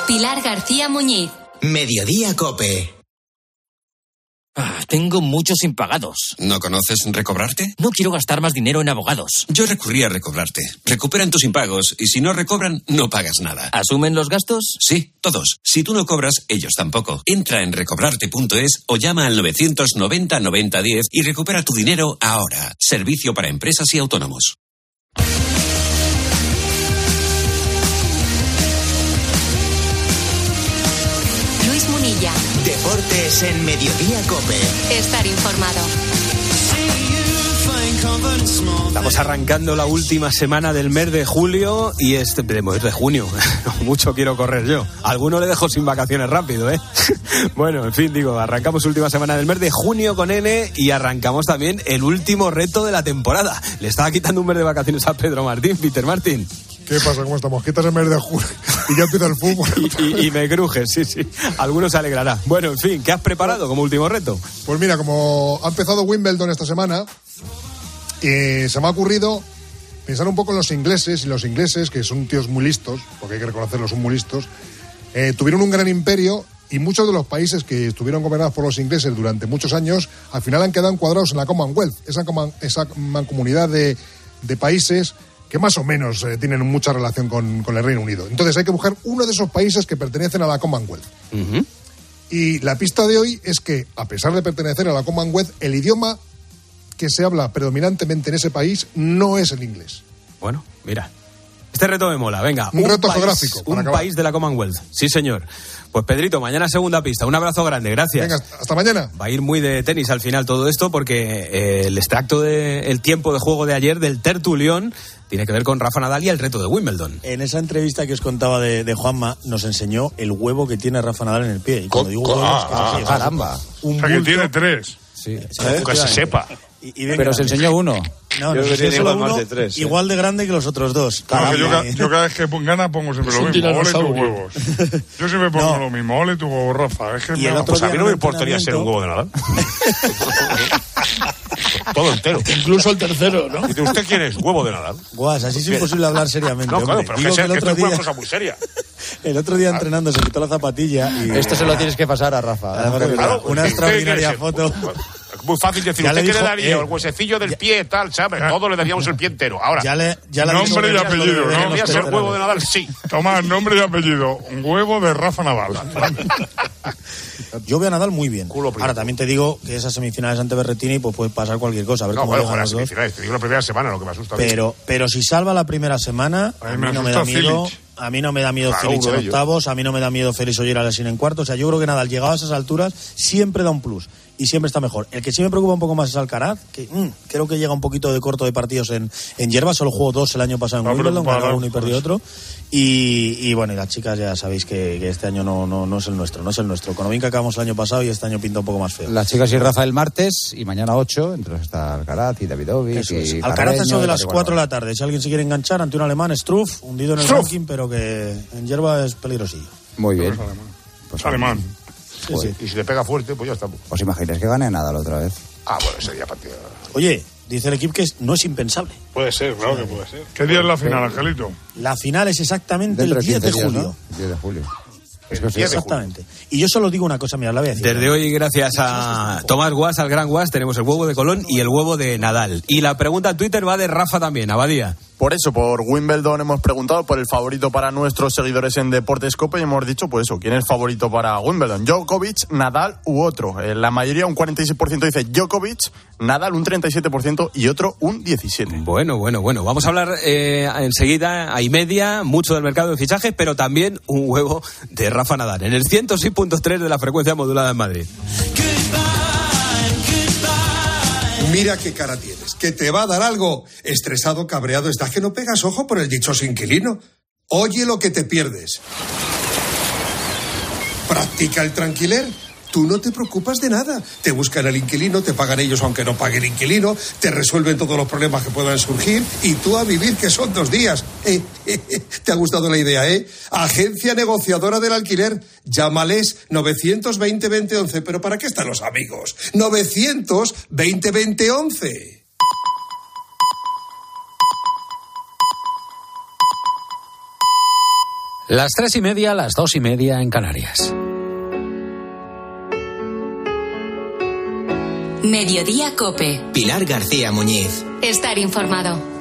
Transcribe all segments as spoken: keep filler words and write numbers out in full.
Pilar García Muñiz. Mediodía COPE. Ah, tengo muchos impagados. ¿No conoces Recobrarte? No quiero gastar más dinero en abogados. Yo recurrí a Recobrarte. Recuperan tus impagos y si no recobran, no pagas nada. ¿Asumen los gastos? Sí, todos. Si tú no cobras, ellos tampoco. Entra en recobrarte punto es o llama al novecientos noventa noventa diez y recupera tu dinero ahora. Servicio para empresas y autónomos. Luis Munilla. Deportes en Mediodía COPE. Estar informado. Estamos arrancando la última semana del mes de julio y este de mes de junio. Mucho quiero correr yo. A alguno le dejo sin vacaciones rápido, ¿eh? Bueno, en fin, digo, arrancamos última semana del mes de junio con N y arrancamos también el último reto de la temporada. Le estaba quitando un mes de vacaciones a Pedro Martín, Peter Martín. ¿Qué pasa? ¿Cómo estamos? Quitas el mes de julio y ya empieza el fútbol. y, y, y me crujes, sí, sí. Algunos se alegrará. Bueno, en fin, ¿qué has preparado como último reto? Pues mira, como ha empezado Wimbledon esta semana, eh, se me ha ocurrido pensar un poco en los ingleses, y los ingleses, que son tíos muy listos, porque hay que reconocerlos, son muy listos, eh, tuvieron un gran imperio y muchos de los países que estuvieron gobernados por los ingleses durante muchos años, al final han quedado encuadrados en la Commonwealth, esa, coman, esa mancomunidad de, de países que más o menos eh, tienen mucha relación con, con el Reino Unido. Entonces hay que buscar uno de esos países que pertenecen a la Commonwealth. Uh-huh. Y la pista de hoy es que, a pesar de pertenecer a la Commonwealth, el idioma que se habla predominantemente en ese país no es el inglés. Bueno, mira. Este reto me mola, venga. Un, un reto país, geográfico. Un acabar. país de la Commonwealth, sí señor. Pues Pedrito, mañana segunda pista. Un abrazo grande, gracias. Venga, hasta mañana. Va a ir muy de tenis al final todo esto porque eh, el extracto del tiempo de juego de ayer del tertulión tiene que ver con Rafa Nadal y el reto de Wimbledon. En esa entrevista que os contaba de, de Juanma, nos enseñó el huevo que tiene Rafa Nadal en el pie. Y cuando digo huevo, ah, es que ah, sí, caramba. Un o sea, que tiene tres. Sí. ¿Eh? Que se sepa. Y, y venga, pero se enseñó uno. No, yo no, creo que tiene igual uno, más de tres. ¿eh? Igual de grande que los otros dos. No, que yo, yo cada vez que gana pongo siempre lo mismo. Ole tus huevos. Yo siempre pongo no. lo mismo. Ole tu huevo, Rafa. Es que me... Pues a mí no me importaría ser un huevo de Nadal. Todo entero. Incluso el tercero, ¿no? ¿Y usted quién es? ¿Huevo de Nadal? Guas, así es imposible hablar seriamente. No, claro, pero Digo que, sea, que, el que otro esto es día, una cosa muy seria. El otro día entrenando se quitó la zapatilla y... Esto se lo tienes que pasar a Rafa. Además, claro, una extraordinaria foto... Muy fácil decir, ya ¿usted le qué dijo, le daría? eh, el huesecillo del ya, pie, tal, ¿sabes? Ya, todo le daríamos el pie entero. Ahora, ya le, ya le nombre y apellido, ¿no? ¿Quería ser huevo de Nadal? Sí. Tomás, nombre y apellido. Un huevo de Rafa Nadal. Yo veo a Nadal muy bien. Ahora, también te digo que esas semifinales ante Berrettini, pues puede pasar cualquier cosa. A ver no, cómo bueno, llegan las los semifinales. Te digo la primera semana, lo que me asusta. Pero, pero si salva la primera semana, a, a mí, mí no me da miedo... Filic. A mí no me da miedo claro, Filic en octavos, a mí no me da miedo Félix Ogier-Aliassime en cuartos. O sea, yo creo que Nadal, llegado a esas alturas, siempre da un plus. Y siempre está mejor. El que sí me preocupa un poco más es Alcaraz, que mmm, creo que llega un poquito de corto de partidos en, en hierba. Solo jugó dos el año pasado en Wimbledon, ganó uno y perdió otro. Y, y bueno, y las chicas ya sabéis que, que este año no, no, no es el nuestro, no es el nuestro. Con Ovin que acabamos el año pasado y este año pinta un poco más feo. Las chicas y Rafa el martes y mañana ocho, entre los está Alcaraz y Davidovich. Y Alcaraz eso de las cuatro de la tarde. Si alguien se quiere enganchar ante un alemán, Struff, hundido en el Struff. ranking, pero que en hierba es peligrosillo. Muy bien. Es alemán. Pues alemán. Sí, pues, sí. Y si le pega fuerte, pues ya está. ¿Os imagináis que gane Nadal otra vez? Ah, bueno, sería partida. Oye, dice el equipo que no es impensable. Puede ser, claro sí, que puede ser. ¿Qué día es la final, Angelito? La final es exactamente el diez de julio. ¿no? diez de julio. Es que exactamente. Y yo solo digo una cosa, mira, la voy a decir. Desde hoy, gracias a Tomás Guas, al gran Guas, tenemos el huevo de Colón y el huevo de Nadal. Y la pregunta en Twitter va de Rafa también, Abadía. Por eso, por Wimbledon hemos preguntado por el favorito para nuestros seguidores en Deportes COPE y hemos dicho, pues eso, ¿quién es favorito para Wimbledon? Djokovic, Nadal u otro. Eh, la mayoría, un cuarenta y seis por ciento dice Djokovic, Nadal un treinta y siete por ciento y otro un diecisiete por ciento. Bueno, bueno, bueno. Vamos a hablar eh, enseguida, a y media, mucho del mercado de fichajes, pero también un huevo de Rafa Nadal en el ciento seis punto tres de la frecuencia modulada en Madrid. Mira qué cara tienes, que te va a dar algo. Estresado, cabreado, estás que no pegas ojo por el dichoso inquilino. Oye lo que te pierdes. Practica el tranquiler. Tú no te preocupas de nada. Te buscan el inquilino, te pagan ellos aunque no pague el inquilino, te resuelven todos los problemas que puedan surgir y tú a vivir, que son dos días. Eh, eh, eh, ¿Te ha gustado la idea, eh? Agencia negociadora del alquiler. Llámales novecientos veinte veinte once. ¿Pero para qué están los amigos? novecientos veinte veinte once. Las tres y media, las dos y media en Canarias. Mediodía Cope. Pilar García Muñiz. Estar informado.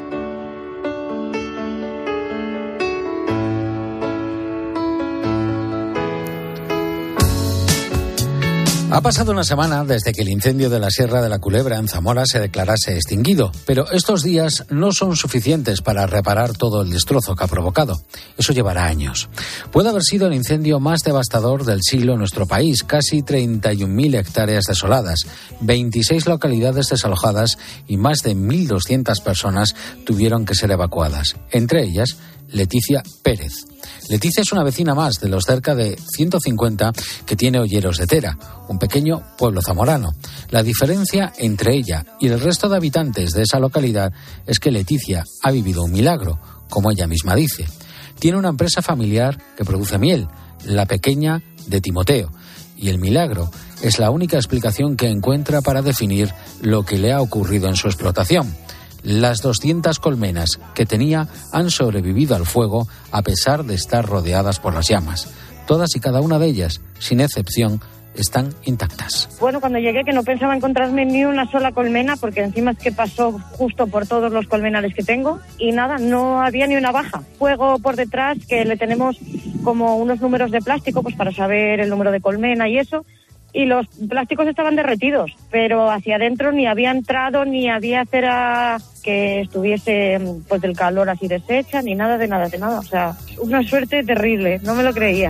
Ha pasado una semana desde que el incendio de la Sierra de la Culebra en Zamora se declarase extinguido, pero estos días no son suficientes para reparar todo el destrozo que ha provocado. Eso llevará años. Puede haber sido el incendio más devastador del siglo en nuestro país, casi treinta y un mil hectáreas desoladas, veintiséis localidades desalojadas y más de mil doscientas personas tuvieron que ser evacuadas, entre ellas Leticia Pérez. Leticia es una vecina más de los cerca de ciento cincuenta que tiene Olleros de Tera, un pequeño pueblo zamorano. La diferencia entre ella y el resto de habitantes de esa localidad es que Leticia ha vivido un milagro, como ella misma dice. Tiene una empresa familiar que produce miel, La Pequeña de Timoteo, y el milagro es la única explicación que encuentra para definir lo que le ha ocurrido en su explotación. Las doscientas colmenas que tenía han sobrevivido al fuego a pesar de estar rodeadas por las llamas. Todas y cada una de ellas, sin excepción, están intactas. Bueno, cuando llegué que no pensaba encontrarme ni una sola colmena, porque encima es que pasó justo por todos los colmenares que tengo y nada, no había ni una baja. Fuego por detrás, que le tenemos como unos números de plástico pues para saber el número de colmena y eso. Y los plásticos estaban derretidos, pero hacia adentro ni había entrado, ni había cera que estuviese pues del calor así deshecha, ni nada de nada, de nada. O sea, una suerte terrible, no me lo creía.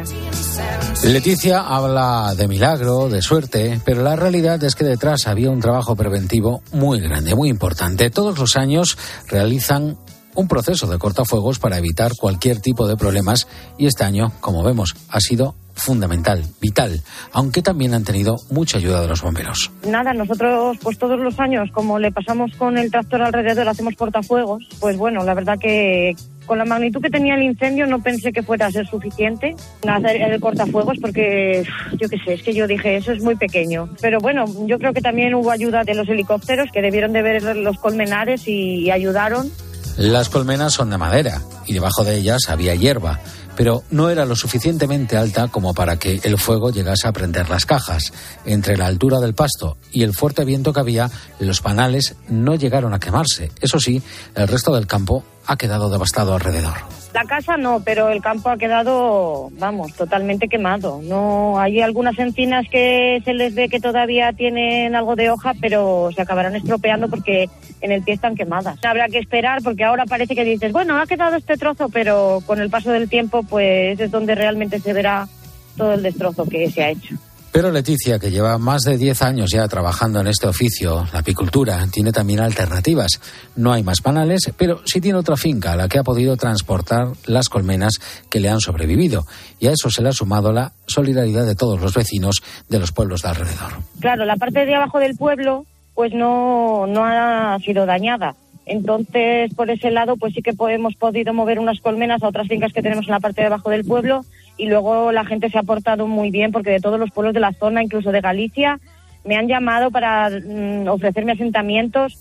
Leticia habla de milagro, de suerte, pero la realidad es que detrás había un trabajo preventivo muy grande, muy importante. Todos los años realizan un proceso de cortafuegos para evitar cualquier tipo de problemas y este año, como vemos, ha sido fundamental, vital, aunque también han tenido mucha ayuda de los bomberos. Nada, nosotros pues todos los años, como le pasamos con el tractor alrededor, hacemos cortafuegos, pues bueno, la verdad que con la magnitud que tenía el incendio no pensé que fuera a ser suficiente hacer el cortafuegos porque, yo qué sé, es que yo dije, eso es muy pequeño. Pero bueno, yo creo que también hubo ayuda de los helicópteros que debieron de ver los colmenares y ayudaron. Las colmenas son de madera y debajo de ellas había hierba, pero no era lo suficientemente alta como para que el fuego llegase a prender las cajas. Entre la altura del pasto y el fuerte viento que había, los panales no llegaron a quemarse. Eso sí, el resto del campo ha quedado devastado alrededor. La casa no, pero el campo ha quedado, vamos, totalmente quemado. No, hay algunas encinas que se les ve que todavía tienen algo de hoja, pero se acabarán estropeando porque en el pie están quemadas. Habrá que esperar porque ahora parece que dices, bueno, ha quedado este trozo, pero con el paso del tiempo pues es donde realmente se verá todo el destrozo que se ha hecho. Pero Leticia, que lleva más de diez años ya trabajando en este oficio, la apicultura, tiene también alternativas. No hay más panales, pero sí tiene otra finca a la que ha podido transportar las colmenas que le han sobrevivido. Y a eso se le ha sumado la solidaridad de todos los vecinos de los pueblos de alrededor. Claro, la parte de abajo del pueblo pues no, no ha sido dañada. Entonces, por ese lado, pues sí que hemos podido mover unas colmenas a otras fincas que tenemos en la parte de abajo del pueblo y luego la gente se ha portado muy bien porque de todos los pueblos de la zona, incluso de Galicia, me han llamado para mm, ofrecerme asentamientos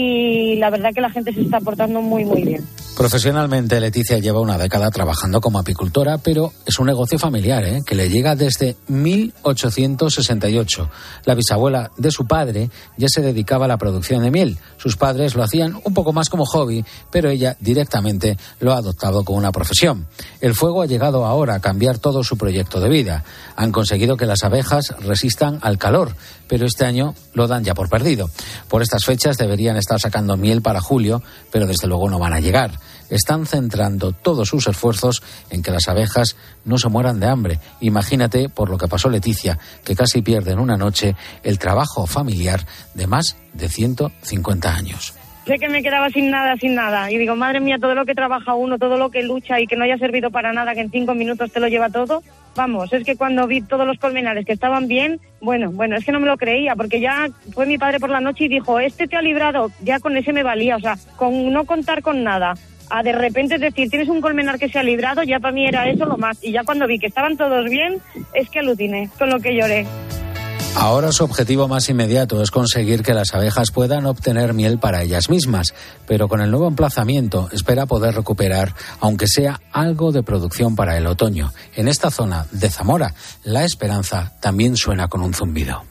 y la verdad que la gente se está portando muy, muy bien. Profesionalmente, Leticia lleva una década trabajando como apicultora, pero es un negocio familiar, ¿eh? que le llega desde mil ochocientos sesenta y ocho. La bisabuela de su padre ya se dedicaba a la producción de miel. Sus padres lo hacían un poco más como hobby, pero ella directamente lo ha adoptado como una profesión. El fuego ha llegado ahora a cambiar todo su proyecto de vida. Han conseguido que las abejas resistan al calor, pero este año lo dan ya por perdido. Por estas fechas deberían estar sacando miel para julio, pero desde luego no van a llegar. Están centrando todos sus esfuerzos en que las abejas no se mueran de hambre. Imagínate por lo que pasó Leticia, que casi pierde en una noche el trabajo familiar de más de ciento cincuenta años. Sé que me quedaba sin nada, sin nada. Y digo, madre mía, todo lo que trabaja uno, todo lo que lucha y que no haya servido para nada, que en cinco minutos te lo lleva todo. Vamos, es que cuando vi todos los colmenares que estaban bien, bueno, bueno, es que no me lo creía, porque ya fue mi padre por la noche y dijo, este te ha librado, ya con ese me valía, o sea, con no contar con nada. A de repente es decir, tienes un colmenar que se ha librado, ya para mí era eso lo más. Y ya cuando vi que estaban todos bien, es que aluciné con lo que lloré. Ahora su objetivo más inmediato es conseguir que las abejas puedan obtener miel para ellas mismas, pero con el nuevo emplazamiento espera poder recuperar, aunque sea algo de producción para el otoño. En esta zona de Zamora, la esperanza también suena con un zumbido.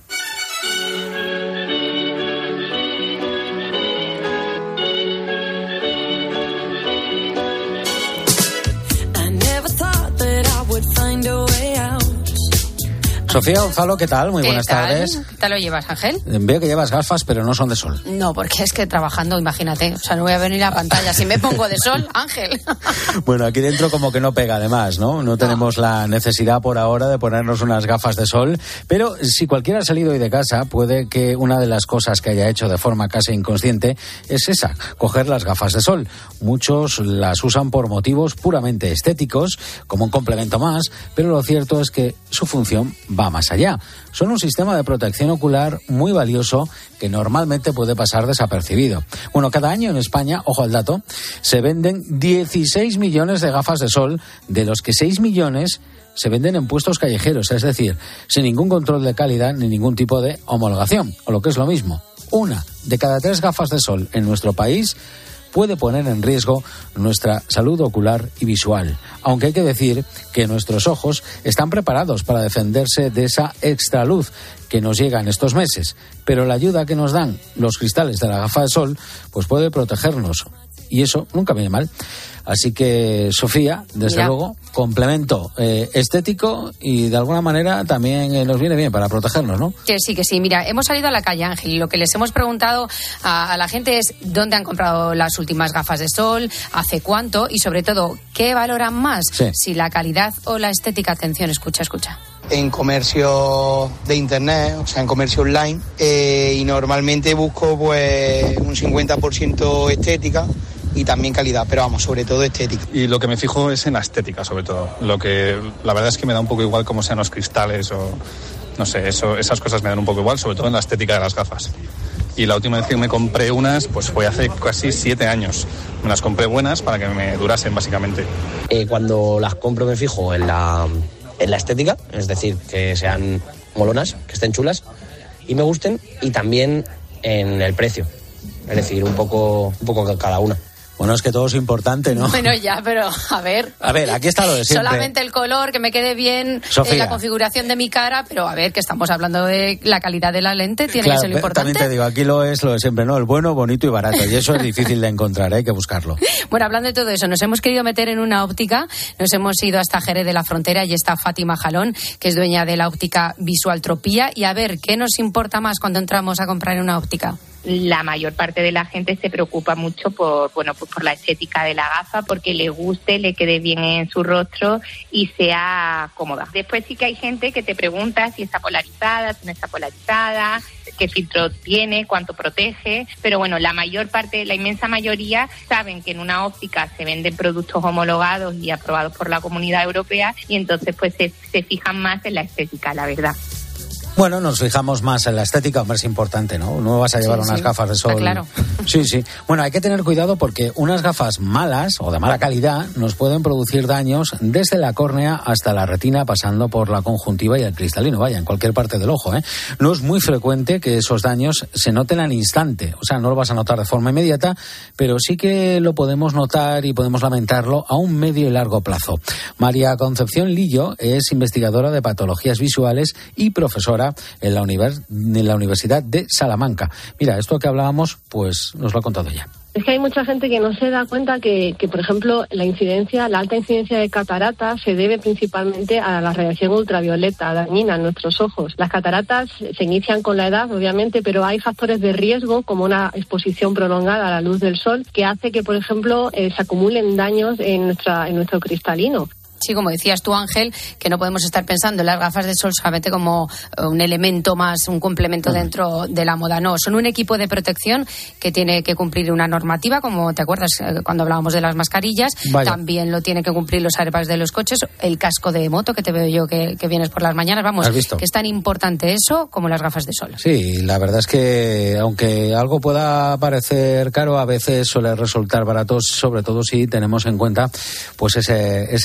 Sofía Gonzalo, ¿qué tal? Muy buenas ¿Qué tal? tardes. ¿Qué tal lo llevas, Ángel? Veo que llevas gafas, pero no son de sol. No, porque es que trabajando, imagínate, o sea, no voy a venir a pantalla. Si me pongo de sol, Ángel. Bueno, aquí dentro como que no pega además, ¿no? No tenemos la necesidad por ahora de ponernos unas gafas de sol, pero si cualquiera ha salido hoy de casa, puede que una de las cosas que haya hecho de forma casi inconsciente es esa, coger las gafas de sol. Muchos las usan por motivos puramente estéticos, como un complemento más, pero lo cierto es que su función va más allá. Son un sistema de protección ocular muy valioso que normalmente puede pasar desapercibido. Bueno, cada año en España, ojo al dato, se venden dieciséis millones de gafas de sol, de los que seis millones se venden en puestos callejeros, es decir, sin ningún control de calidad ni ningún tipo de homologación, o lo que es lo mismo, una de cada tres gafas de sol en nuestro país puede poner en riesgo nuestra salud ocular y visual. Aunque hay que decir que nuestros ojos están preparados para defenderse de esa extraluz que nos llega en estos meses, pero la ayuda que nos dan los cristales de la gafa de sol pues puede protegernos, y eso nunca viene mal. Así que, Sofía, desde Mira. luego, complemento eh, estético y de alguna manera también eh, nos viene bien para protegernos, ¿no? Que sí, que sí. Mira, hemos salido a la calle, Ángel, y lo que les hemos preguntado a, a la gente es dónde han comprado las últimas gafas de sol, hace cuánto y, sobre todo, qué valoran más, Sí. si la calidad o la estética. Atención, escucha, escucha. En comercio de internet, o sea, en comercio online, eh, y normalmente busco pues un cincuenta por ciento estética y también calidad, pero vamos, sobre todo estética. Y lo que me fijo es en la estética, sobre todo. Lo que la verdad es que me da un poco igual cómo sean los cristales o no sé, eso, esas cosas me dan un poco igual, sobre todo en la estética de las gafas. Y la última vez que me compré unas, pues fue hace casi siete años. Me las compré buenas para que me durasen, básicamente. Eh, cuando las compro me fijo en la, en la estética, es decir, que sean molonas, que estén chulas y me gusten, y también en el precio, es decir, un poco, un poco cada una. Bueno, es que todo es importante, ¿no? Bueno, ya, pero a ver. A ver, aquí está lo de siempre. Solamente el color, que me quede bien, Sofía. eh, la configuración de mi cara, pero a ver, que estamos hablando de la calidad de la lente, tiene Claro, que ser lo importante. también te digo, aquí lo es lo de siempre, ¿no? El bueno, bonito y barato. Y eso es difícil de encontrar, hay que buscarlo. Bueno, hablando de todo eso, nos hemos querido meter en una óptica, nos hemos ido hasta Jerez de la Frontera y está Fátima Jalón, que es dueña de la óptica Visual Tropía, y a ver, ¿qué nos importa más cuando entramos a comprar en una óptica? La mayor parte de la gente se preocupa mucho por, bueno, pues por la estética de la gafa, porque le guste, le quede bien en su rostro y sea cómoda. Después sí que hay gente que te pregunta si está polarizada, si no está polarizada, qué filtro tiene, cuánto protege, pero bueno, la mayor parte, la inmensa mayoría saben que en una óptica se venden productos homologados y aprobados por la Comunidad Europea, y entonces pues se, se fijan más en la estética, la verdad. Bueno, nos fijamos más en la estética, hombre, es importante, ¿no? No vas a llevar Sí, unas sí, gafas de sol. está claro. Sí, sí. Bueno, hay que tener cuidado porque unas gafas malas o de mala calidad nos pueden producir daños desde la córnea hasta la retina, pasando por la conjuntiva y el cristalino, vaya, en cualquier parte del ojo, ¿eh? No es muy frecuente que esos daños se noten al instante, o sea, no lo vas a notar de forma inmediata, pero sí que lo podemos notar y podemos lamentarlo a un medio y largo plazo. María Concepción Lillo es investigadora de patologías visuales y profesora en la, univers- en la Universidad de Salamanca. Mira, esto que hablábamos, pues nos lo ha contado ya. Es que hay mucha gente que no se da cuenta que, que, por ejemplo, la incidencia, la alta incidencia de cataratas se debe principalmente a la radiación ultravioleta dañina en nuestros ojos. Las cataratas se inician con la edad, obviamente, pero hay factores de riesgo, como una exposición prolongada a la luz del sol, que hace que, por ejemplo, eh, se acumulen daños en, nuestra, en nuestro cristalino. Sí, como decías tú, Ángel, que no podemos estar pensando en las gafas de sol solamente como un elemento más, un complemento dentro de la moda. No, son un equipo de protección que tiene que cumplir una normativa, como te acuerdas cuando hablábamos de las mascarillas. Vaya. También lo tiene que cumplir los airbags de los coches, el casco de moto, que te veo yo que, que vienes por las mañanas. Vamos, ¿Has visto? que es tan importante eso como las gafas de sol. Sí, la verdad es que aunque algo pueda parecer caro, a veces suele resultar barato, sobre todo si tenemos en cuenta pues ese, ese registro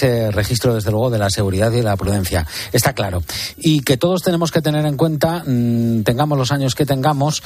registro, desde luego, de la seguridad y de la prudencia. Está claro. Y que todos tenemos que tener en cuenta, mmm, tengamos los años que tengamos,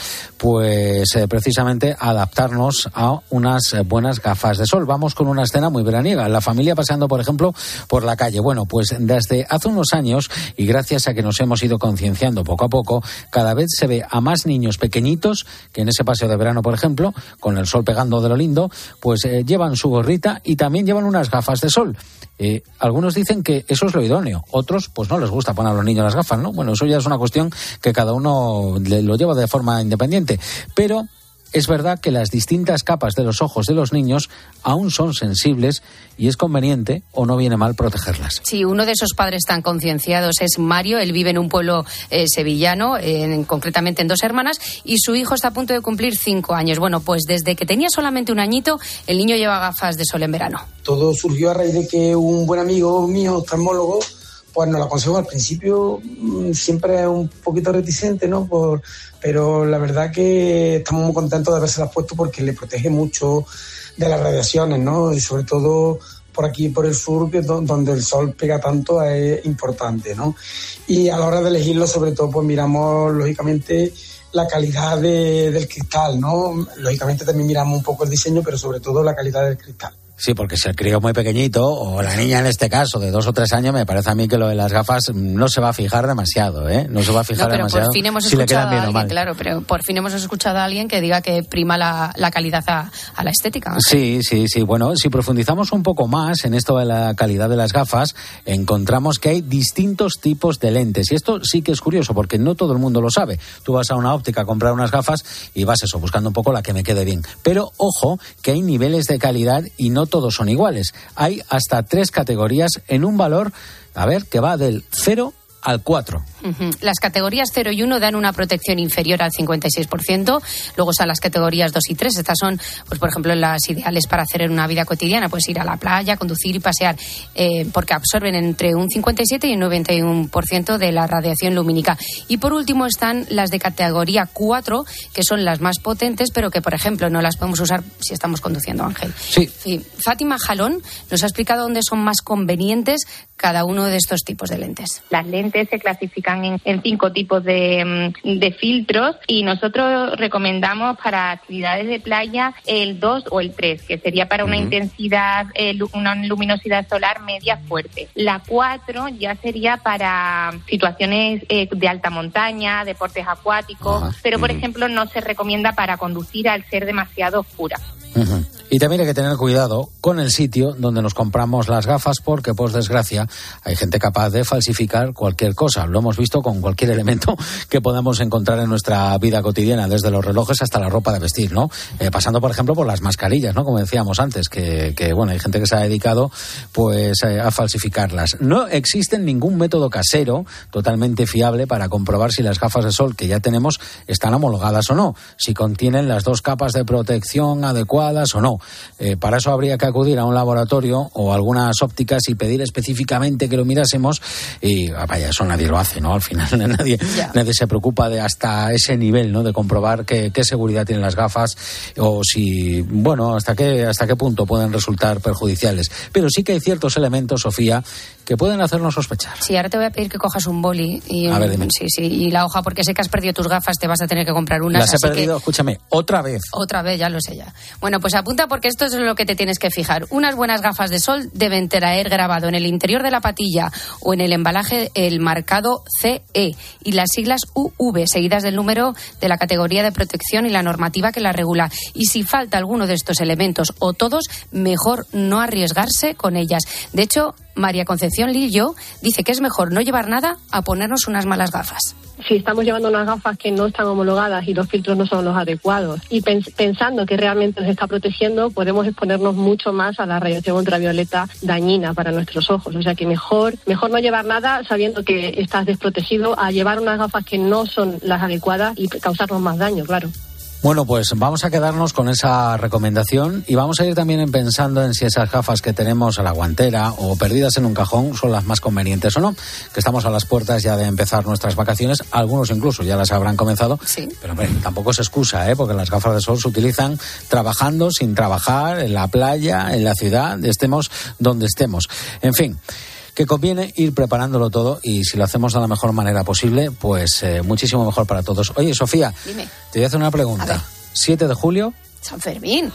pues eh, precisamente adaptarnos a unas eh, buenas gafas de sol. Vamos con una escena muy veraniega. La familia paseando, por ejemplo, por la calle. Bueno, pues desde hace unos años, y gracias a que nos hemos ido concienciando poco a poco, cada vez se ve a más niños pequeñitos que en ese paseo de verano, por ejemplo, con el sol pegando de lo lindo, pues eh, llevan su gorrita y también llevan unas gafas de sol. Eh, algunos dicen que eso es lo idóneo, otros pues no les gusta poner a los niños las gafas, ¿no? Bueno, eso ya es una cuestión que cada uno lo lleva de forma independiente, pero es verdad que las distintas capas de los ojos de los niños aún son sensibles y es conveniente o no viene mal protegerlas. Sí, uno de esos padres tan concienciados es Mario. Él vive en un pueblo eh, sevillano, en, concretamente en Dos Hermanas, y su hijo está a punto de cumplir cinco años. Bueno, pues desde que tenía solamente un añito, el niño lleva gafas de sol en verano. Todo surgió a raíz de que un buen amigo mío, oftalmólogo, pues nos lo aconsejó. Al principio siempre un poquito reticente, ¿no? Por, pero la verdad que estamos muy contentos de habérselas puesto porque le protege mucho de las radiaciones, ¿no? Y sobre todo por aquí, por el sur, que donde el sol pega tanto, es importante, ¿no? Y a la hora de elegirlo, sobre todo, pues miramos, lógicamente, la calidad de, del cristal, ¿no? Lógicamente también miramos un poco el diseño, pero sobre todo la calidad del cristal. Sí, porque si el crío muy pequeñito, o la niña en este caso, de dos o tres años, me parece a mí que lo de las gafas no se va a fijar demasiado, ¿eh? No se va a fijar no, pero demasiado por fin hemos si le quedan bien a alguien, o mal. Claro, pero por fin hemos escuchado a alguien que diga que prima la, la calidad a, a la estética, ¿no? Sí, sí, sí. Bueno, si profundizamos un poco más en esto de la calidad de las gafas, encontramos que hay distintos tipos de lentes. Y esto sí que es curioso, porque no todo el mundo lo sabe. Tú vas a una óptica a comprar unas gafas y vas eso, buscando un poco la que me quede bien. Pero, ojo, que hay niveles de calidad y no todos son iguales. Hay hasta tres categorías en un valor, a ver, que va del cero al cuatro. Uh-huh. Las categorías cero y uno dan una protección inferior al cincuenta y seis por ciento. Luego están las categorías dos y tres. Estas son, pues por ejemplo, las ideales para hacer en una vida cotidiana. Pues ir a la playa, conducir y pasear, eh, porque absorben entre un cincuenta y siete y un noventa y uno por ciento de la radiación lumínica. Y por último están las de categoría cuatro, que son las más potentes, pero que, por ejemplo, no las podemos usar si estamos conduciendo, Ángel. Sí. Sí. Fátima Jalón nos ha explicado dónde son más convenientes cada uno de estos tipos de lentes. Las lentes se clasifican En, en cinco tipos de, de filtros y nosotros recomendamos para actividades de playa el dos o el tres, que sería para una uh-huh. intensidad, eh, una luminosidad solar media fuerte. La cuatro ya sería para situaciones eh, de alta montaña, deportes acuáticos, uh-huh. pero por uh-huh. ejemplo no se recomienda para conducir al ser demasiado oscura. Uh-huh. Y también hay que tener cuidado con el sitio donde nos compramos las gafas porque, por desgracia, hay gente capaz de falsificar cualquier cosa. Lo hemos visto con cualquier elemento que podamos encontrar en nuestra vida cotidiana, desde los relojes hasta la ropa de vestir, ¿no? Eh, pasando, por ejemplo, por las mascarillas, ¿no? Como decíamos antes, que, que bueno, hay gente que se ha dedicado pues eh, a falsificarlas. No existe ningún método casero totalmente fiable para comprobar si las gafas de sol que ya tenemos están homologadas o no, si contienen las dos capas de protección adecuadas o no. Eh, para eso habría que acudir a un laboratorio o algunas ópticas y pedir específicamente que lo mirásemos y vaya, eso nadie lo hace, ¿no? Al final nadie, yeah. nadie se preocupa de hasta ese nivel, ¿no? De comprobar qué, qué seguridad tienen las gafas o si, bueno, hasta qué, hasta qué punto pueden resultar perjudiciales. Pero sí que hay ciertos elementos, Sofía, que pueden hacernos sospechar. Sí, ahora te voy a pedir que cojas un boli y, a ver, dime. sí, sí, y la hoja, porque sé que has perdido tus gafas, te vas a tener que comprar unas. Las he así perdido, que... escúchame, otra vez. Otra vez, ya lo sé ya. Bueno, pues apunta porque esto es lo que te tienes que fijar. Unas buenas gafas de sol deben traer grabado en el interior de la patilla o en el embalaje el marcado C E y las siglas U V, seguidas del número de la categoría de protección y la normativa que la regula. Y si falta alguno de estos elementos o todos, mejor no arriesgarse con ellas. De hecho, María Concepción Lillo dice que es mejor no llevar nada a ponernos unas malas gafas. Si estamos llevando unas gafas que no están homologadas y los filtros no son los adecuados y pens- pensando que realmente nos está protegiendo, podemos exponernos mucho más a la radiación ultravioleta dañina para nuestros ojos. O sea que mejor, mejor no llevar nada sabiendo que estás desprotegido a llevar unas gafas que no son las adecuadas y causarnos más daño, claro. Bueno, pues vamos a quedarnos con esa recomendación y vamos a ir también pensando en si esas gafas que tenemos a la guantera o perdidas en un cajón son las más convenientes o no, que estamos a las puertas ya de empezar nuestras vacaciones, algunos incluso ya las habrán comenzado, sí. Pero hombre, tampoco es excusa, ¿eh? Porque las gafas de sol se utilizan trabajando, sin trabajar, en la playa, en la ciudad, estemos donde estemos. En fin, que conviene ir preparándolo todo y si lo hacemos de la mejor manera posible, pues eh, muchísimo mejor para todos. Oye, Sofía, Dime. Te voy a hacer una pregunta. siete de julio. San Fermín.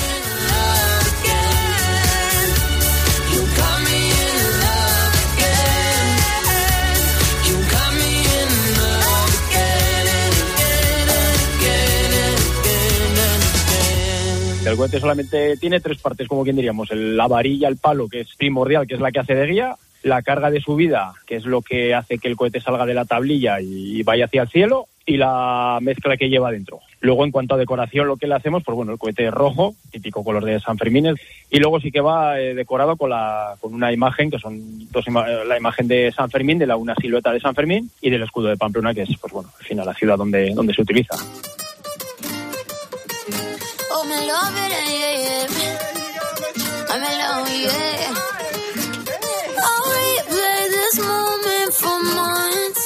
El cohete solamente tiene tres partes, como quien diríamos, el, la varilla, el palo, que es primordial, que es la que hace de guía, la carga de subida, que es lo que hace que el cohete salga de la tablilla y vaya hacia el cielo, y la mezcla que lleva dentro. Luego, en cuanto a decoración, lo que le hacemos, pues bueno, el cohete es rojo, típico color de San Fermín, y luego sí que va eh, decorado con la con una imagen, que son dos ima- la imagen de San Fermín, de la una silueta de San Fermín, y del escudo de Pamplona, que es, pues bueno, al final la ciudad donde, donde se utiliza. Oh, me love it, yeah, yeah. I'm alone, yeah. I'll replay this moment for months.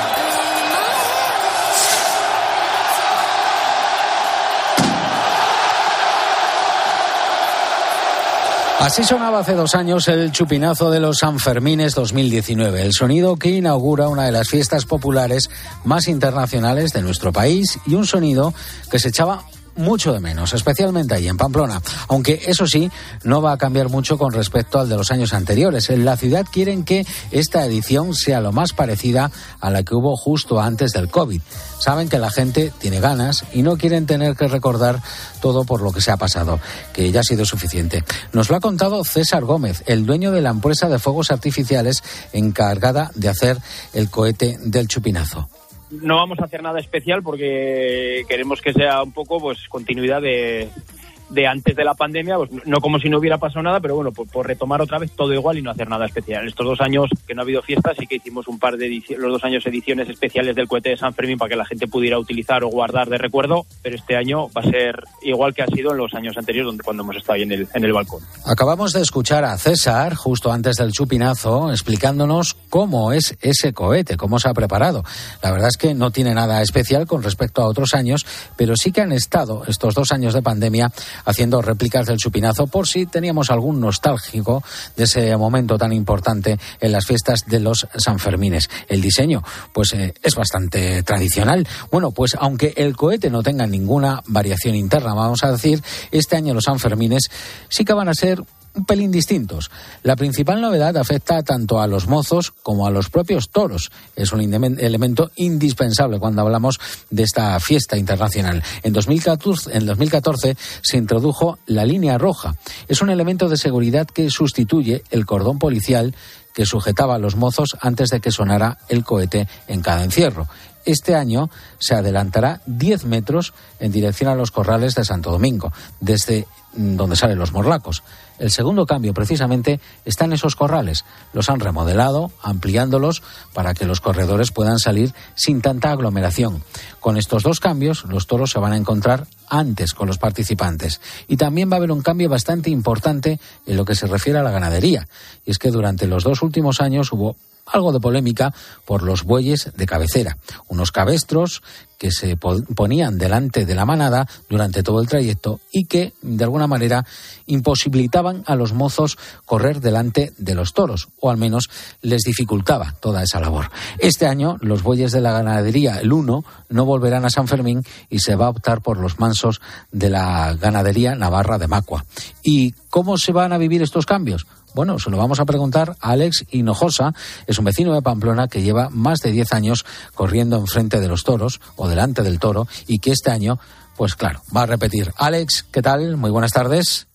Así sonaba hace dos años el chupinazo de los Sanfermines dos mil diecinueve, el sonido que inaugura una de las fiestas populares más internacionales de nuestro país y un sonido que se echaba mucho de menos, especialmente ahí en Pamplona, aunque eso sí, no va a cambiar mucho con respecto al de los años anteriores. En la ciudad quieren que esta edición sea lo más parecida a la que hubo justo antes del COVID. Saben que la gente tiene ganas y no quieren tener que recordar todo por lo que se ha pasado, que ya ha sido suficiente. Nos lo ha contado César Gómez, el dueño de la empresa de fuegos artificiales encargada de hacer el cohete del chupinazo. No vamos a hacer nada especial porque queremos que sea un poco pues continuidad de, de antes de la pandemia, pues no como si no hubiera pasado nada, pero bueno, por, por retomar otra vez todo igual y no hacer nada especial. Estos dos años que no ha habido fiestas sí que hicimos un par de edici- los dos años ediciones especiales del cohete de San Fermín para que la gente pudiera utilizar o guardar de recuerdo, pero este año va a ser igual que ha sido en los años anteriores donde cuando hemos estado ahí en el, en el balcón. Acabamos de escuchar a César justo antes del chupinazo explicándonos cómo es ese cohete, cómo se ha preparado. La verdad es que no tiene nada especial con respecto a otros años, pero sí que han estado estos dos años de pandemia haciendo réplicas del chupinazo por si teníamos algún nostálgico de ese momento tan importante en las fiestas de los Sanfermines. El diseño, pues eh, es bastante tradicional. Bueno, pues aunque el cohete no tenga ninguna variación interna, vamos a decir, este año los Sanfermines sí que van a ser un pelín distintos. La principal novedad afecta tanto a los mozos como a los propios toros. Es un elemento indispensable cuando hablamos de esta fiesta internacional. En dos mil catorce, en dos mil catorce se introdujo la línea roja. Es un elemento de seguridad que sustituye el cordón policial que sujetaba a los mozos antes de que sonara el cohete en cada encierro. Este año se adelantará diez metros en dirección a los corrales de Santo Domingo, desde donde salen los morlacos. El segundo cambio, precisamente, está en esos corrales. Los han remodelado, ampliándolos para que los corredores puedan salir sin tanta aglomeración. Con estos dos cambios, los toros se van a encontrar antes con los participantes. Y también va a haber un cambio bastante importante en lo que se refiere a la ganadería. Y es que durante los dos últimos años hubo algo de polémica por los bueyes de cabecera, unos cabestros que se ponían delante de la manada durante todo el trayecto y que, de alguna manera, imposibilitaban a los mozos correr delante de los toros, o al menos les dificultaba toda esa labor. Este año, los bueyes de la ganadería, el uno, no volverán a San Fermín y se va a optar por los mansos de la ganadería navarra de Macua. ¿Y cómo se van a vivir estos cambios? Bueno, se lo vamos a preguntar a Alex Hinojosa, es un vecino de Pamplona que lleva más de diez años corriendo enfrente de los toros o delante del toro y que este año, pues claro, va a repetir. Alex, ¿qué tal? Muy buenas tardes.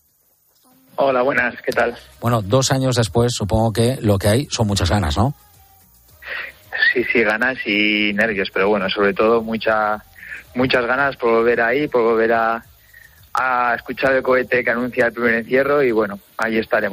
Hola, buenas, ¿qué tal? Bueno, dos años después supongo que lo que hay son muchas ganas, ¿no? Sí, sí, ganas y nervios, pero bueno, sobre todo mucha, muchas ganas por volver ahí, por volver a, a escuchar el cohete que anuncia el primer encierro y bueno, ahí estaremos.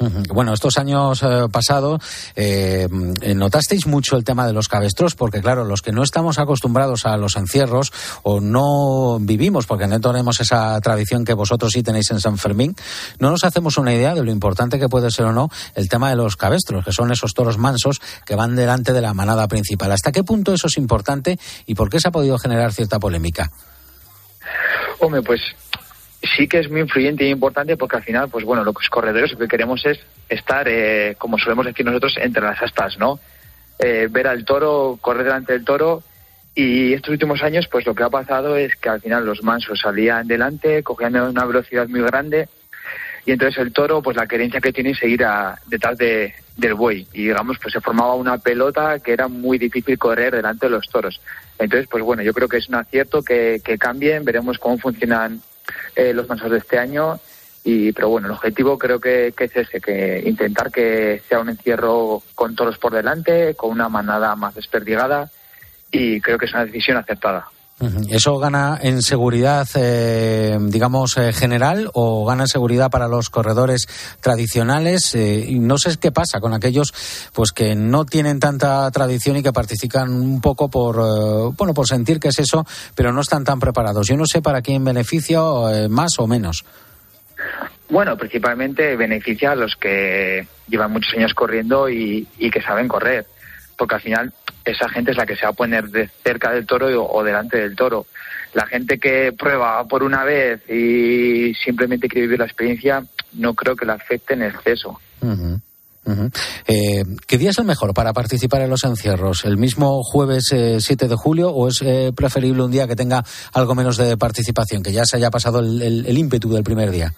Bueno, estos años eh, pasados eh, notasteis mucho el tema de los cabestros, porque claro, los que no estamos acostumbrados a los encierros o no vivimos, porque no tenemos esa tradición que vosotros sí tenéis en San Fermín, no nos hacemos una idea de lo importante que puede ser o no el tema de los cabestros, que son esos toros mansos que van delante de la manada principal. ¿Hasta qué punto eso es importante y por qué se ha podido generar cierta polémica? Hombre, pues sí que es muy influyente y importante porque al final, pues bueno, los corredores lo que queremos es estar, eh, como solemos decir nosotros, entre las astas, ¿no? Eh, ver al toro, correr delante del toro, y estos últimos años, pues lo que ha pasado es que al final los mansos salían delante, cogían una velocidad muy grande, y entonces el toro, pues la querencia que tiene es seguir a, detrás de, del buey, y digamos, pues se formaba una pelota que era muy difícil correr delante de los toros. Entonces, pues bueno, yo creo que es un acierto que, que cambien, veremos cómo funcionan Eh, los mansos de este año, y pero bueno, el objetivo creo que, que es ese, que intentar que sea un encierro con toros por delante, con una manada más desperdigada, y creo que es una decisión acertada. ¿Eso gana en seguridad, eh, digamos, eh, general, o gana en seguridad para los corredores tradicionales? Eh, y no sé qué pasa con aquellos pues que no tienen tanta tradición y que participan un poco por, eh, bueno, por sentir que es eso, pero no están tan preparados. Yo no sé para quién beneficia, eh, más o menos. Bueno, principalmente beneficia a los que llevan muchos años corriendo y, y que saben correr, porque al final esa gente es la que se va a poner de cerca del toro o, o delante del toro. La gente que prueba por una vez y simplemente quiere vivir la experiencia, no creo que la afecte en exceso. Uh-huh. Uh-huh. Eh, ¿Qué día es el mejor para participar en los encierros? ¿El mismo jueves eh, siete de julio o es eh, preferible un día que tenga algo menos de participación, que ya se haya pasado el, el, el ímpetu del primer día?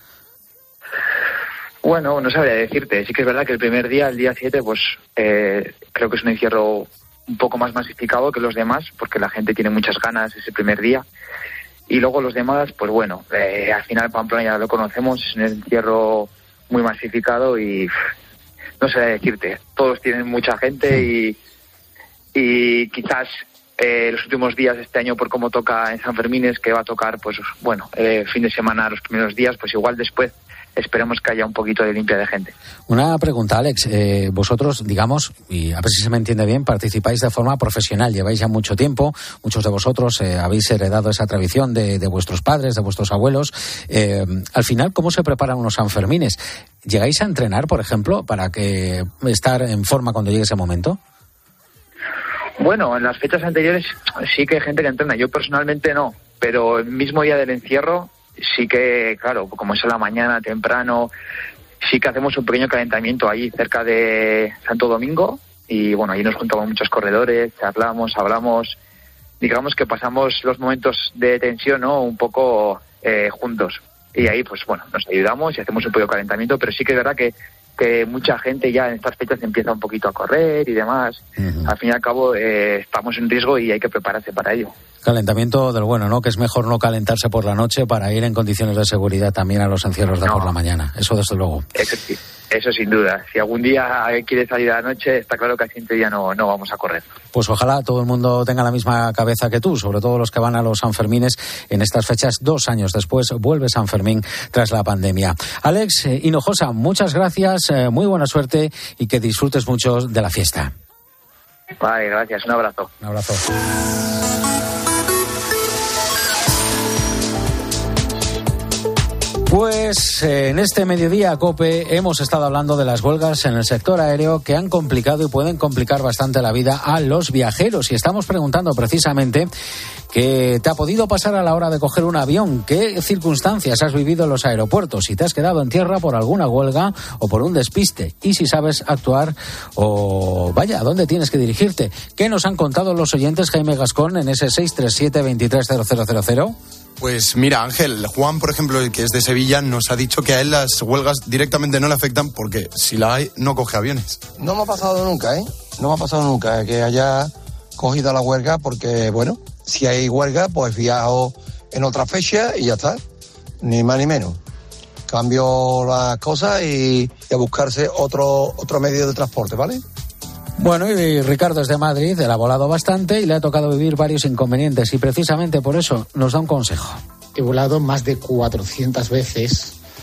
Bueno, no sabría decirte. Sí que es verdad que el primer día, el día siete, pues eh, creo que es un encierro un poco más masificado que los demás, porque la gente tiene muchas ganas ese primer día. Y luego los demás, pues bueno, eh, al final Pamplona ya lo conocemos, es un encierro muy masificado y no sé decirte. Todos tienen mucha gente y, y quizás eh, los últimos días de este año, por cómo toca en San Fermín, es que va a tocar, pues bueno, eh, fin de semana, los primeros días, pues igual después esperemos que haya un poquito de limpia de gente. Una pregunta, Alex. Eh, vosotros, digamos, y a ver si se me entiende bien, participáis de forma profesional. Lleváis ya mucho tiempo. Muchos de vosotros eh, habéis heredado esa tradición de, de vuestros padres, de vuestros abuelos. Eh, al final, ¿cómo se preparan unos Sanfermines? ¿Llegáis a entrenar, por ejemplo, para que estar en forma cuando llegue ese momento? Bueno, en las fechas anteriores sí que hay gente que entrena. Yo personalmente no, pero el mismo día del encierro sí que, claro, como es a la mañana, temprano, sí que hacemos un pequeño calentamiento allí cerca de Santo Domingo, y bueno, allí nos juntamos muchos corredores, charlamos, hablamos, digamos que pasamos los momentos de tensión, ¿no?, un poco eh, juntos, y ahí pues bueno, nos ayudamos y hacemos un pequeño calentamiento, pero sí que es verdad que que mucha gente ya en estas fechas empieza un poquito a correr y demás. Uh-huh. Al fin y al cabo eh, estamos en riesgo y hay que prepararse para ello. Calentamiento del bueno, ¿no? Que es mejor no calentarse por la noche para ir en condiciones de seguridad también a los encierros de no. por la mañana. Eso desde luego. Eso sí, eso sin duda. Si algún día quiere salir a la noche, está claro que al siguiente día no, no vamos a correr. Pues ojalá todo el mundo tenga la misma cabeza que tú, sobre todo los que van a los Sanfermines en estas fechas. Dos años después vuelve San Fermín tras la pandemia. Alex eh, Hinojosa, muchas gracias, eh, muy buena suerte y que disfrutes mucho de la fiesta. Vale, gracias, un abrazo. Un abrazo. Pues eh, en este mediodía COPE hemos estado hablando de las huelgas en el sector aéreo que han complicado y pueden complicar bastante la vida a los viajeros. Y estamos preguntando precisamente qué te ha podido pasar a la hora de coger un avión, qué circunstancias has vivido en los aeropuertos, si te has quedado en tierra por alguna huelga o por un despiste, y si sabes actuar o vaya, ¿a dónde tienes que dirigirte? ¿Qué nos han contado los oyentes? Jaime Gascón en ese seis tres siete, veintitrés cero cero cero cero. Pues mira, Ángel, Juan, por ejemplo, el que es de Sevilla, nos ha dicho que a él las huelgas directamente no le afectan porque si la hay, no coge aviones. No me ha pasado nunca, ¿eh? No me ha pasado nunca que haya cogido la huelga porque, bueno, si hay huelga, pues viajo en otra fecha y ya está. Ni más ni menos. Cambio las cosas y, y a buscarse otro, otro medio de transporte, ¿vale? Bueno, y Ricardo es de Madrid, él ha volado bastante y le ha tocado vivir varios inconvenientes y precisamente por eso nos da un consejo. He volado más de cuatrocientas veces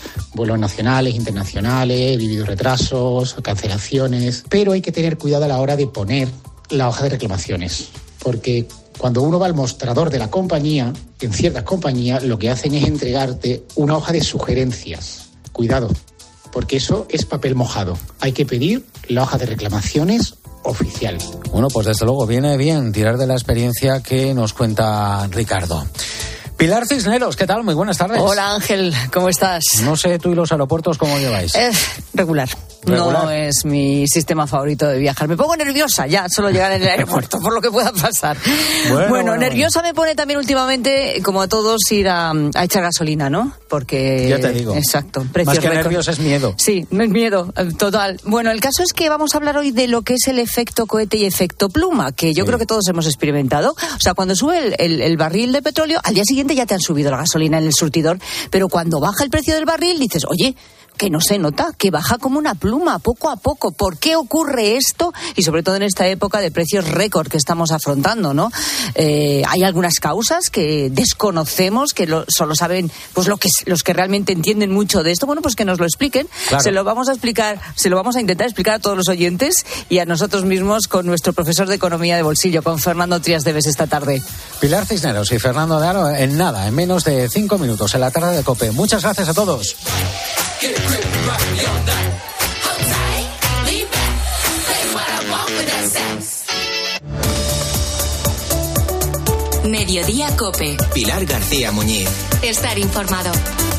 vuelos nacionales, internacionales, he vivido retrasos, cancelaciones, pero hay que tener cuidado a la hora de poner la hoja de reclamaciones, porque cuando uno va al mostrador de la compañía, en ciertas compañías lo que hacen es entregarte una hoja de sugerencias. Cuidado, porque eso es papel mojado. Hay que pedir la hoja de reclamaciones oficial. Bueno, pues desde luego viene bien tirar de la experiencia que nos cuenta Ricardo. Pilar Cisneros, ¿qué tal? Muy buenas tardes. Hola Ángel, ¿cómo estás? No sé tú y los aeropuertos cómo lleváis. Eh, regular. Regular. No es mi sistema favorito de viajar. Me pongo nerviosa ya solo llegar en el aeropuerto por lo que pueda pasar. Bueno, bueno, bueno nerviosa bueno. me pone también últimamente, como a todos, ir a, a echar gasolina, ¿no? Porque... Ya te digo. Exacto. Precios Más que récord. nervios es miedo. Sí, es miedo, total. Bueno, el caso es que vamos a hablar hoy de lo que es el efecto cohete y efecto pluma, que yo sí. creo que todos hemos experimentado. O sea, cuando sube el, el, el barril de petróleo, al día siguiente ya te han subido la gasolina en el surtidor, pero cuando baja el precio del barril dices, oye, que no se nota, que baja como una pluma, poco a poco. ¿Por qué ocurre esto? Y sobre todo en esta época de precios récord que estamos afrontando, ¿no? Eh, hay algunas causas que desconocemos, que lo, solo saben pues lo que, los que realmente entienden mucho de esto. Bueno, pues que nos lo expliquen. Claro. Se lo vamos a explicar, se lo vamos a intentar explicar a todos los oyentes y a nosotros mismos con nuestro profesor de Economía de Bolsillo, con Fernando Trías Deves esta tarde. Pilar Cisneros y Fernando de Aro en nada, en menos de cinco minutos, en la tarde de COPE. Muchas gracias a todos. Mediodía COPE. Pilar García Muñiz. Estar informado.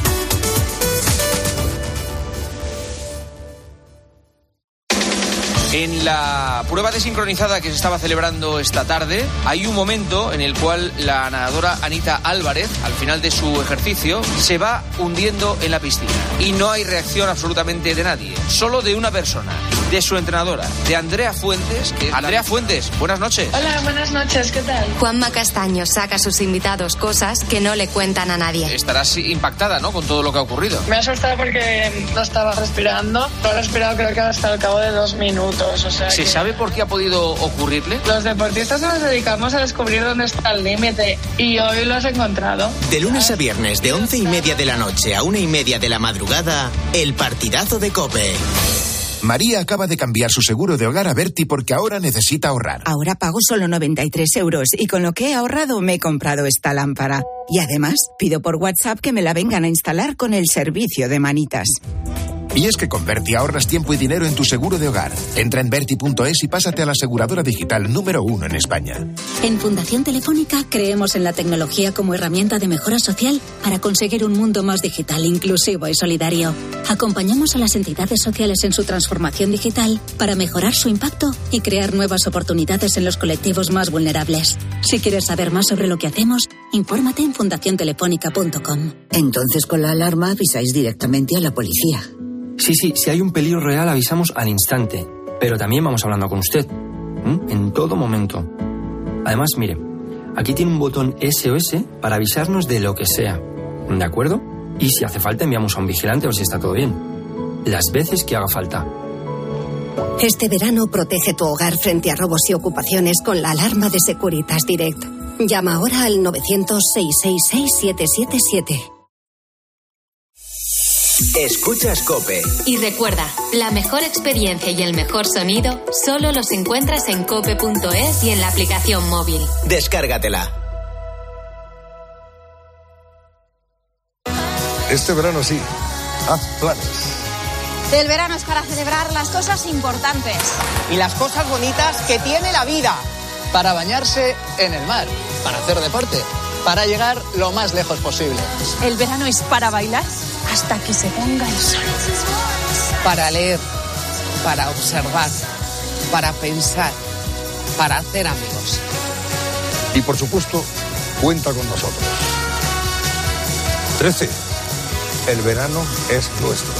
En la prueba desincronizada que se estaba celebrando esta tarde, hay un momento en el cual la nadadora Anita Álvarez, al final de su ejercicio, se va hundiendo en la piscina. Y no hay reacción absolutamente de nadie, solo de una persona, de su entrenadora, de Andrea Fuentes. Que Andrea Fuentes, buenas noches. Hola, buenas noches, ¿qué tal? Juanma Castaño saca a sus invitados cosas que no le cuentan a nadie. Estarás impactada, ¿no?, con todo lo que ha ocurrido. Me ha asustado porque no estaba respirando. No he respirado creo que hasta el cabo de dos minutos. O sea, ¿Se que... sabe por qué ha podido ocurrirle? Los deportistas nos dedicamos a descubrir dónde está el límite y hoy lo has encontrado. De lunes a viernes, de once y media de la noche a una y media de la madrugada, el partidazo de COPE. María acaba de cambiar su seguro de hogar a Berti porque ahora necesita ahorrar. Ahora pago solo noventa y tres euros y con lo que he ahorrado me he comprado esta lámpara. Y además pido por WhatsApp que me la vengan a instalar con el servicio de manitas. Y es que con Berti ahorras tiempo y dinero en tu seguro de hogar. Entra en berti punto es y pásate a la aseguradora digital número uno en España. En Fundación Telefónica creemos en la tecnología como herramienta de mejora social para conseguir un mundo más digital, inclusivo y solidario. Acompañamos a las entidades sociales en su transformación digital para mejorar su impacto y crear nuevas oportunidades en los colectivos más vulnerables. Si quieres saber más sobre lo que hacemos, infórmate en fundación telefónica punto com. Entonces con la alarma avisáis directamente a la policía. Sí, sí, si hay un peligro real avisamos al instante, pero también vamos hablando con usted, ¿m? en todo momento. Además, mire, aquí tiene un botón S O S para avisarnos de lo que sea, ¿de acuerdo? Y si hace falta enviamos a un vigilante a ver si está todo bien. Las veces que haga falta. Este verano protege tu hogar frente a robos y ocupaciones con la alarma de Securitas Direct. Llama ahora al novecientos, seiscientos sesenta y seis, siete siete siete. Escuchas COPE. Y recuerda, la mejor experiencia y el mejor sonido solo los encuentras en cope punto es y en la aplicación móvil. Descárgatela. Este verano sí, haz planes. El verano es para celebrar las cosas importantes. Y las cosas bonitas que tiene la vida. Para bañarse en el mar, para hacer deporte, para llegar lo más lejos posible. El verano es para bailar hasta que se ponga el sol. Para leer, para observar, para pensar, para hacer amigos. Y por supuesto, cuenta con nosotros. trece. El verano es nuestro.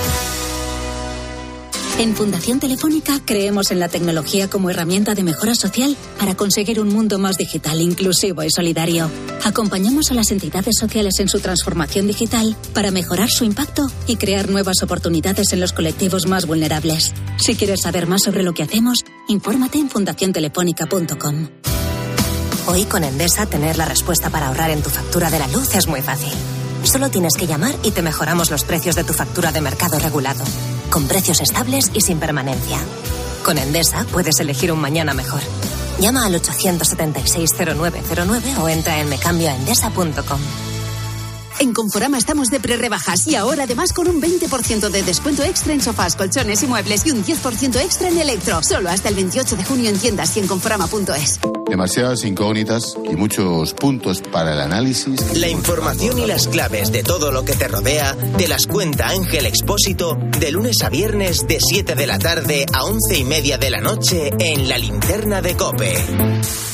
En Fundación Telefónica creemos en la tecnología como herramienta de mejora social para conseguir un mundo más digital, inclusivo y solidario. Acompañamos a las entidades sociales en su transformación digital para mejorar su impacto y crear nuevas oportunidades en los colectivos más vulnerables. Si quieres saber más sobre lo que hacemos, infórmate en fundación telefónica punto com. Hoy con Endesa tener la respuesta para ahorrar en tu factura de la luz es muy fácil. Solo tienes que llamar y te mejoramos los precios de tu factura de mercado regulado, con precios estables y sin permanencia. Con Endesa puedes elegir un mañana mejor. Llama al ochocientos setenta y seis cero nueve cero nueve o entra en mecambioaendesa punto com. En Conforama estamos de prerrebajas y ahora además con un veinte por ciento de descuento extra en sofás, colchones y muebles y un diez por ciento extra en electro. Solo hasta el veintiocho de junio en tiendas y en conforama punto es. Demasiadas incógnitas y muchos puntos para el análisis. La información y las claves de todo lo que te rodea te las cuenta Ángel Expósito de lunes a viernes de siete de la tarde a once y media de la noche en La Linterna de COPE.